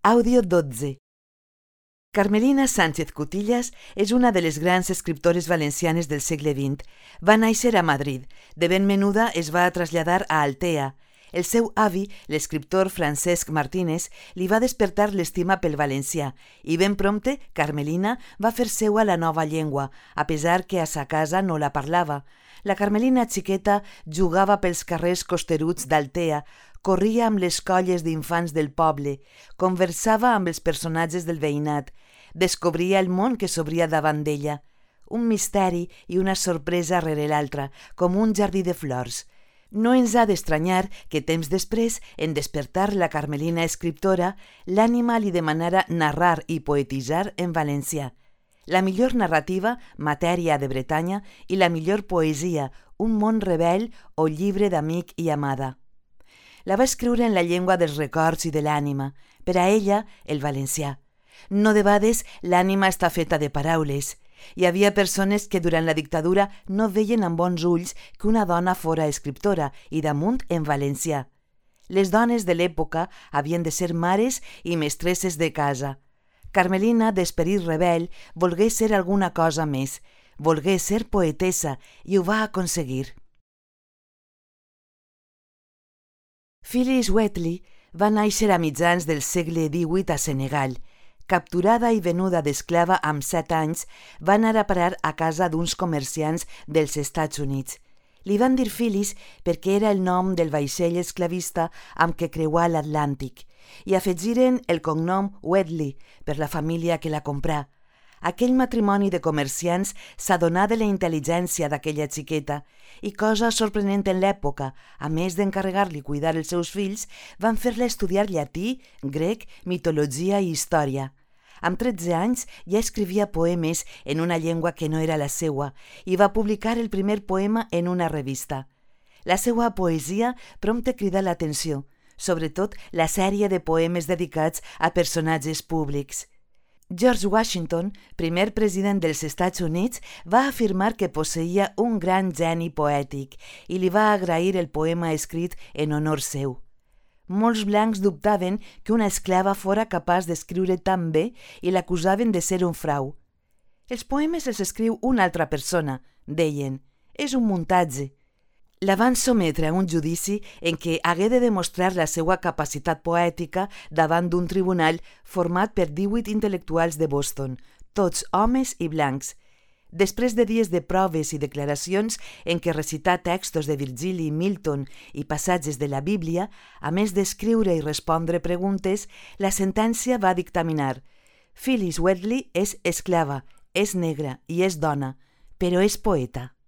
Àudio 12. Carmelina Sánchez Cutillas és una de les grans escriptores valencianes del segle XX. Va néixer a Madrid. De ben menuda es va traslladar a Altea. El seu avi, l'escriptor Francesc Martínez, li va despertar l'estima pel valencià i ben prompte Carmelina va fer seua la nova llengua, a pesar que a sa casa no la parlava. La Carmelina xiqueta jugava pels carrers costeruts d'Altea, corria amb les colles d'infants del poble, conversava amb els personatges del veïnat, descobria el món que s'obria davant d'ella. Un misteri i una sorpresa rere l'altra, com un jardí de flors. No ens ha d'estranyar que temps després, en despertar la Carmelina escriptora, l'ànima li demanara narrar i poetitzar en valencià. La millor narrativa, Matèria de Bretanya, i la millor poesia, Un món rebel o Llibre d'amic i amada. La va escriure en la llengua dels records i de l'ànima, per a ella, el valencià. No debades l'ànima està feta de paraules. Hi havia persones que durant la dictadura no veien amb bons ulls que una dona fora escriptora i damunt en valencià. Les dones de l'època havien de ser mares i mestresses de casa. Carmelina, d'esperit rebel, volgué ser alguna cosa més. Volgué ser poetessa i ho va aconseguir. Phyllis Wheatley va néixer a mitjans del segle XVIII a Senegal. Capturada i venuda d'esclava amb 7 anys, va anar a parar a casa d'uns comerciants dels Estats Units. Li van dir Phyllis perquè era el nom del vaixell esclavista amb què creuà l'Atlàntic i afegiren el cognom Wheatley per la família que la comprà. Aquell matrimoni de comerciants s'adonà de la intel·ligència d'aquella xiqueta i, cosa sorprenent en l'època, a més d'encarregar-li cuidar els seus fills, van fer-la estudiar llatí, grec, mitologia i història. Amb 13 anys ja escrivia poemes en una llengua que no era la seua i va publicar el primer poema en una revista. La seua poesia prompte cridà l'atenció, sobretot la sèrie de poemes dedicats a personatges públics. George Washington, primer president dels Estats Units, va afirmar que posseïa un gran geni poètic i li va agrair el poema escrit en honor seu. Molts blancs dubtaven que una esclava fora capaç d'escriure tan bé i l'acusaven de ser un frau. Els poemes els escriu una altra persona, deien. És un muntatge. La van sometre a un judici en què hagué de demostrar la seva capacitat poètica davant d'un tribunal format per 18 intel·lectuals de Boston, tots homes i blancs. Després de dies de proves i declaracions en què recità textos de Virgili, Milton i passatges de la Bíblia, a més d'escriure i respondre preguntes, la sentència va dictaminar: Phyllis Wheatley és esclava, és negra i és dona, però és poeta.